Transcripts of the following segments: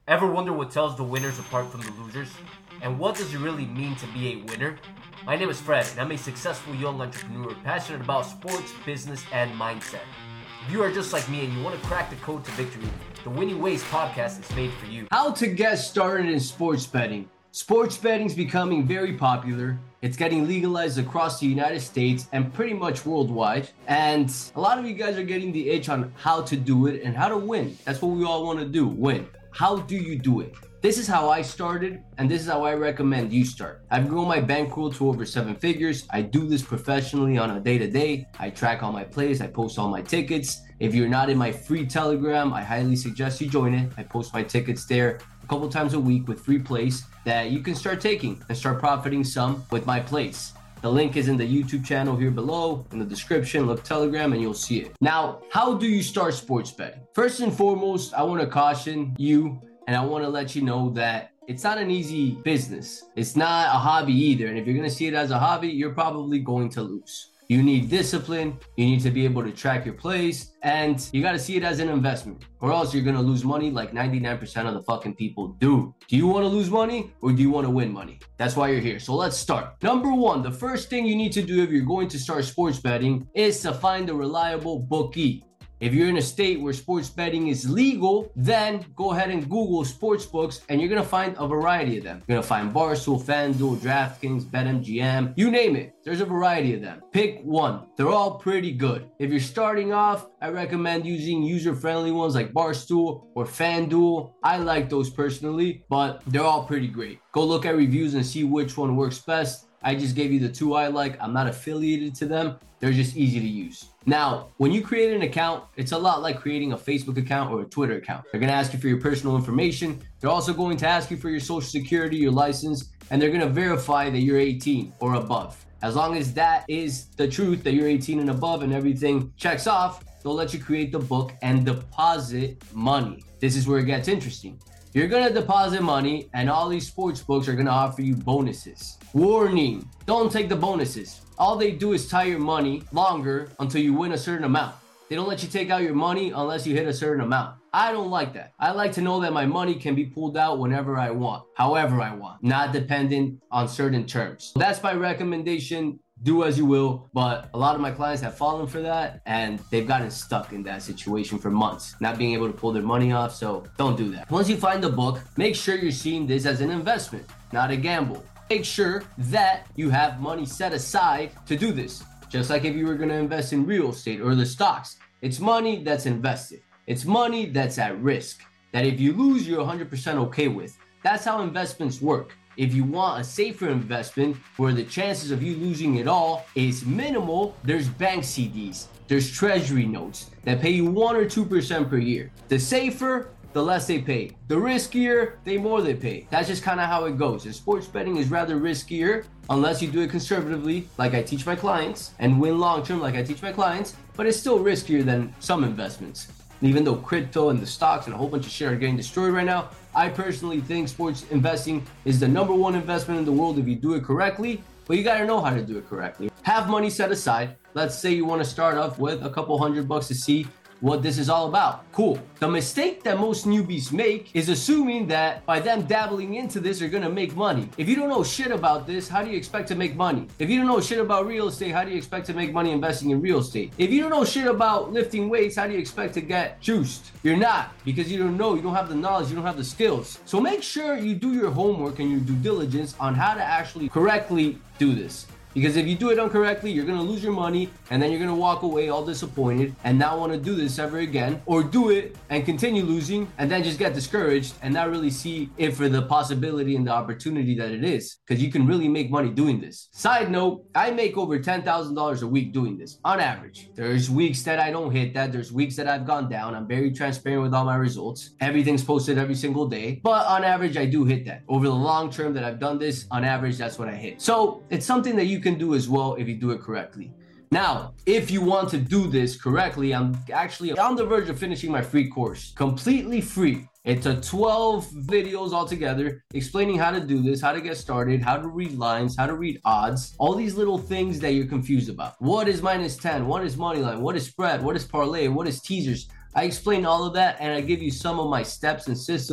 Ever wonder what tells the winners apart from the losers? And what does it really mean to be a winner? My name is Fred, and I'm a successful young entrepreneur passionate about sports, business, and mindset. If you are just like me and you want to crack the code to victory, the Winning Ways podcast is made for you. How to get started in sports betting. Sports betting is becoming very popular. It's getting legalized across the United States and pretty much worldwide. And a lot of you guys are getting the itch on how to do it and how to win. That's what we all want to do, win. How do you do it? This is how I started, and this is how I recommend you start. I've grown my bankroll to over 7 figures. I do this professionally on a day-to-day. I track all my plays. I post all my tickets. If you're not in my free Telegram, I highly suggest you join it. I post my tickets there a couple times a week with free plays that you can start taking and start profiting some with my plays. The link is in the YouTube channel here below, in the description. Look Telegram and you'll see it. Now, how do you start sports betting? First and foremost, I want to caution you and I want to let you know that it's not an easy business. It's not a hobby either. And if you're going to see it as a hobby, you're probably going to lose. You need discipline. You need to be able to track your plays, and you got to see it as an investment, or else you're going to lose money like 99% of the fucking people do. Do you want to lose money or do you want to win money? That's why you're here. So let's start. Number one, the first thing you need to do if you're going to start sports betting is to find a reliable bookie. If you're in a state where sports betting is legal, then go ahead and Google sports books and you're going to find a variety of them. You're going to find Barstool, FanDuel, DraftKings, BetMGM, you name it. There's a variety of them. Pick one. They're all pretty good. If you're starting off, I recommend using user-friendly ones like Barstool or FanDuel. I like those personally, but they're all pretty great. Go look at reviews and see which one works best. I just gave you the two I like. I'm not affiliated to them. They're just easy to use. Now, when you create an account, it's a lot like creating a Facebook account or a Twitter account. They're going to ask you for your personal information. They're also going to ask you for your social security, your license, and they're going to verify that you're 18 or above. As long as that is the truth, that you're 18 and above and everything checks off, they'll let you create the book and deposit money. This is where it gets interesting. You're going to deposit money and all these sports books are going to offer you bonuses. Warning, don't take the bonuses. All they do is tie your money longer until you win a certain amount. They don't let you take out your money unless you hit a certain amount. I don't like that. I like to know that my money can be pulled out whenever I want, however I want, not dependent on certain terms. That's my recommendation. Do as you will, but a lot of my clients have fallen for that and they've gotten stuck in that situation for months, not being able to pull their money off, so don't do that. Once you find the book, make sure you're seeing this as an investment, not a gamble. Make sure that you have money set aside to do this, just like if you were going to invest in real estate or the stocks. It's money that's invested. It's money that's at risk, that if you lose, you're 100% okay with. That's how investments work. If you want a safer investment where the chances of you losing it all is minimal, there's bank CDs, there's treasury notes that pay you 1 or 2% per year. The safer, the less they pay. The riskier, the more they pay. That's just kind of how it goes. And sports betting is rather riskier unless you do it conservatively, like I teach my clients, and win long-term like I teach my clients, but it's still riskier than some investments. Even though crypto and the stocks and a whole bunch of shit are getting destroyed right now, I personally think sports investing is the number one investment in the world if you do it correctly, but you gotta know how to do it correctly. Have money set aside. Let's say you wanna start off with a couple $100 to see what this is all about. Cool. The mistake that most newbies make is assuming that by them dabbling into this, they're gonna make money. If you don't know shit about this, how do you expect to make money? If you don't know shit about real estate, how do you expect to make money investing in real estate? If you don't know shit about lifting weights, how do you expect to get juiced? You're not, because you don't know, you don't have the knowledge, you don't have the skills. So make sure you do your homework and your due diligence on how to actually correctly do this. Because if you do it incorrectly, you're going to lose your money and then you're going to walk away all disappointed and not want to do this ever again, or do it and continue losing and then just get discouraged and not really see it for the possibility and the opportunity that it is, because you can really make money doing this. Side note, I make over $10,000 a week doing this on average. There's weeks that I don't hit that. There's weeks that I've gone down. I'm very transparent with all my results. Everything's posted every single day, but on average, I do hit that. Over the long term that I've done this, on average, that's what I hit. So it's something that you can do as well if you do it correctly. Now, if you want to do this correctly, I'm actually on the verge of finishing my free course, completely free. It's a 12 videos altogether explaining how to do this, how to get started, how to read lines, how to read odds, all these little things that you're confused about. What is -10? What is money line? What is spread? What is parlay? What is teasers? I explain all of that and I give you some of my steps and systems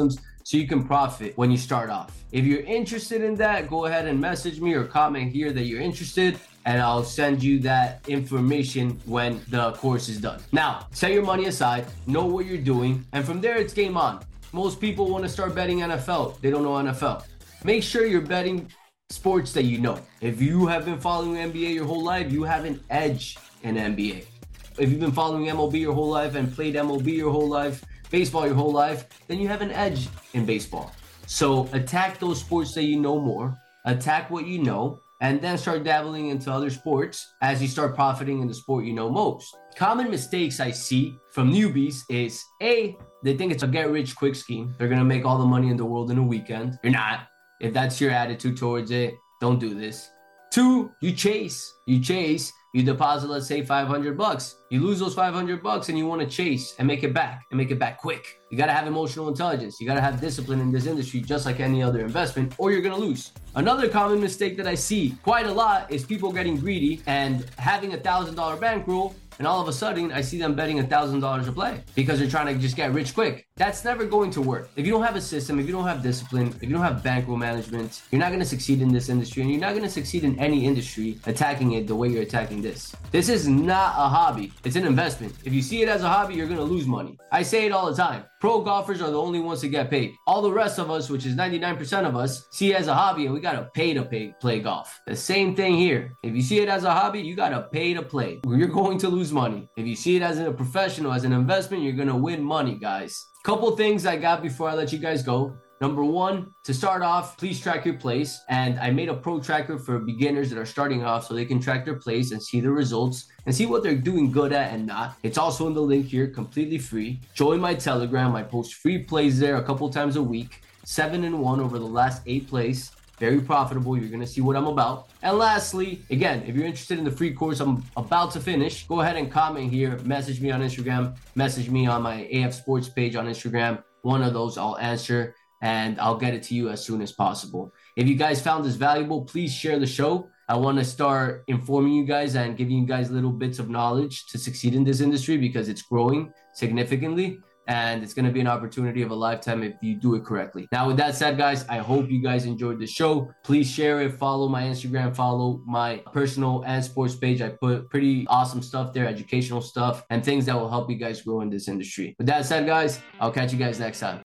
so you can profit when you start off. If you're interested in that, go ahead and message me or comment here that you're interested, and I'll send you that information when the course is done. Now, set your money aside, know what you're doing, and from there it's game on. Most people want to start betting NFL. They don't know NFL. Make sure you're betting sports that you know. If you have been following NBA your whole life, you have an edge in NBA. If you've been following MLB your whole life and played MLB your whole life, baseball your whole life, then you have an edge in baseball. So attack those sports that you know more, attack what you know, and then start dabbling into other sports as you start profiting in the sport you know most. Common mistakes I see from newbies is A, they think it's a get rich quick scheme. They're gonna make all the money in the world in a weekend. You're not. If that's your attitude towards it, don't do this. 2, you chase. You deposit, let's say $500. You lose those $500 and you want to chase and make it back quick. You got to have emotional intelligence. You got to have discipline in this industry, just like any other investment, or you're going to lose. Another common mistake that I see quite a lot is people getting greedy and having $1,000 bankroll. And all of a sudden, I see them betting $1,000 a play because they're trying to just get rich quick. That's never going to work. If you don't have a system, if you don't have discipline, if you don't have bankroll management, you're not going to succeed in this industry, and you're not going to succeed in any industry attacking it the way you're attacking this. This is not a hobby. It's an investment. If you see it as a hobby, you're going to lose money. I say it all the time. Pro golfers are the only ones to get paid. All the rest of us, which is 99% of us, see it as a hobby, and we got to pay to play golf. The same thing here. If you see it as a hobby, you got to pay to play. You're going to lose money. If you see it as a professional, as an investment, you're going to win money, guys. Couple things I got before I let you guys go. Number 1, to start off, please track your plays. And I made a pro tracker for beginners that are starting off so they can track their plays and see the results and see what they're doing good at and not. It's also in the link here, completely free. Join my Telegram. I post free plays there a couple times a week. 7-1 over the last 8 plays. Very profitable. You're going to see what I'm about. And lastly, again, if you're interested in the free course I'm about to finish, go ahead and comment here. Message me on Instagram. Message me on my AF Sports page on Instagram. One of those I'll answer, and I'll get it to you as soon as possible. If you guys found this valuable, please share the show. I want to start informing you guys and giving you guys little bits of knowledge to succeed in this industry because it's growing significantly. And it's going to be an opportunity of a lifetime if you do it correctly. Now, with that said, guys, I hope you guys enjoyed the show. Please share it. Follow my Instagram. Follow my personal and sports page. I put pretty awesome stuff there, educational stuff, and things that will help you guys grow in this industry. With that said, guys, I'll catch you guys next time.